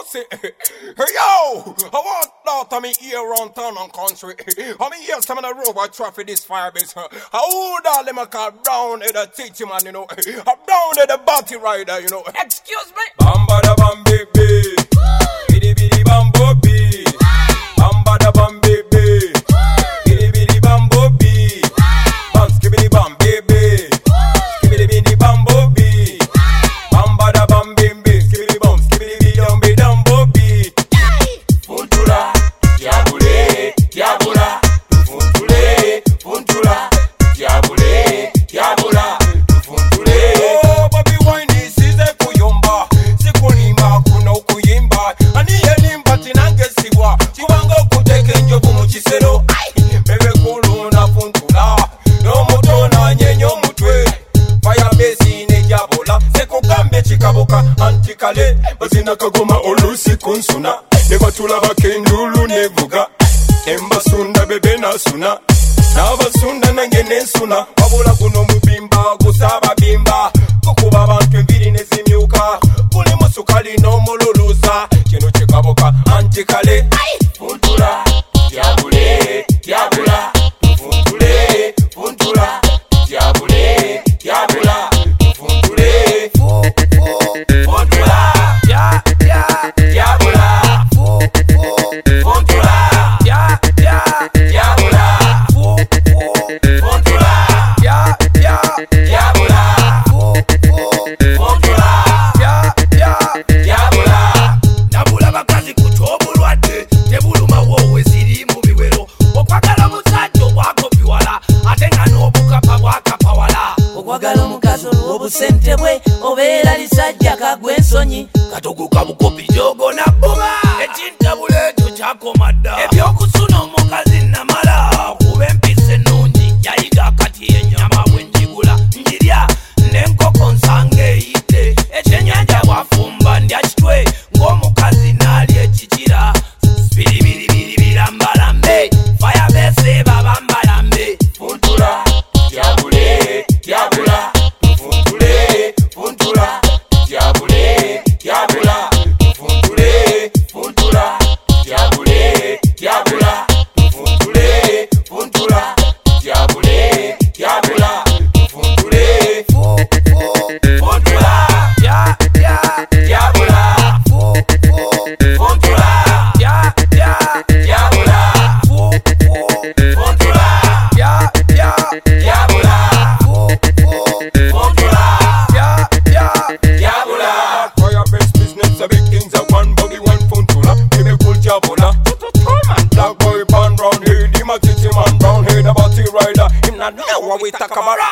bossy. Hey yo, I want out of me here around town and country. I'm here some of the robot traffic this fire base. I hold all them a call brown head a teacher man, you know. A brown head a body rider, you know. Excuse me. Bamba da bam baby. Bidi bidi bambo bee. Bamba da bam baby. Bidi bidi bambo bee. Bam skibidi bam baby. Skibidi bidi bambo bee. Bamba da bam baby. Skibidi bam skibidi bidi bambi dambo bee. Funtula, diabule, diabula. Funtule, funtula, diabule, diabula. Funtule. Oh, baby wine is a kuyomba. Sikunimba kuno kuyimba. Ani yenimba tinange siwa. Chiwanga kuteke njobu muchisero. Bebe kulu na funtula. No moto na nyenyo mutwe. Fire base ne diabola. Seko gambe chikaboka antikale. Bazina kagoma olusi kunsuna. Nebatula bakendulu nevuga. Embasunda bebe na suna. Nabasunda nange nensuna. Wabula kuno mubimba gusaba bimba. Kukuba abantu embiri nezimyuka. Kuli musukali no mululuza. Kino chikaboka antikale. Funtula, diabule, diabula. Funtule, funtula, diabule, diabula. Funtule, funtula, diabula. Funtula, diabula. Funtula, diabula. Diabula. Nabula bakazi kuchobulwadde tebuluma wowe ziri mu biwero okwagala musajja obwakopiwala ate nga n'obukapa bwakapawala okwagala omukazi olw'obusente bwe obeera lisajja kagwa ensonyi katoguka bukopi gyogona buma ekintabula ekyo kyakoma dda ebyokusuna omukazi namala kuba empisa ennungi yayiga akati y'ennyama bwe njigula njirya n'enkoko nsanga eyidde ekyennyanja bwafumba ndya kitwe ng'omukazi n'ali ekikira biribiribirambalambe fayabese babambalambe Funtula, diabule, diabula. Funtule, funtula, diabule, diabula. Funtule, funtula, diabule, diabula. Funtule, funtula, diabule, diabula. Funtule, funtula, diabula. Funtula, diabula. Funtula, diabula. Funtula, diabula. Fire base business, a big things are one buggy, one funtula. Give me cool diabula. Black boy born round here, the matiti man brown here, the body rider. Him not know what we talk about.